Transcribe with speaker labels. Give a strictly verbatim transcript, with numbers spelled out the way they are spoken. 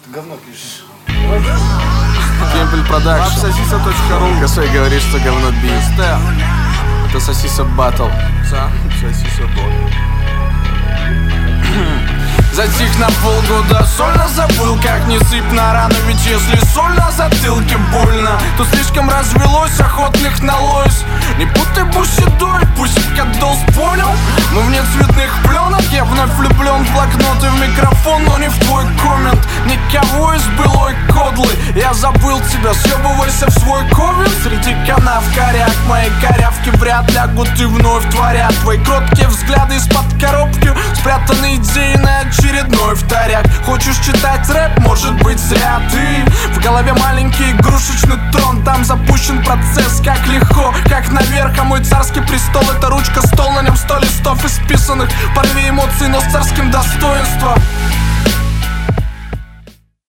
Speaker 1: Ты говно пишешь.
Speaker 2: Кемпель Продакшн.
Speaker 3: Сосиса точка ру.
Speaker 2: Косой говорит, что говно бит. Это Сосиса Баттл.
Speaker 3: Сосиса бот.
Speaker 2: Затих на полгода, сольно забыл, как не сыпь на рану. Ведь если соль на затылке больно, то слишком развелось охотных на лось. Не путай бусидой, пусика долз, понял? Мы вне цветных пленок, я вновь влюблен в блокноты, в микрофон, но не в твой коммент. Никого из былой кодлы, я забыл тебя, съебывайся в свой ковен. Среди канав коряк, мои корявки вряд лягут и вновь творят. Твои кроткие взгляды из-под коробки, спрятаны идеи на очередной вторяк. Хочешь читать рэп? Может быть зря. Ты в голове маленький игрушечный трон, там запущен процесс, как легко, как наверх. А мой царский престол — это ручка, стол, на нем сто листов исписанных. Порви эмоций, но с царским достоинством.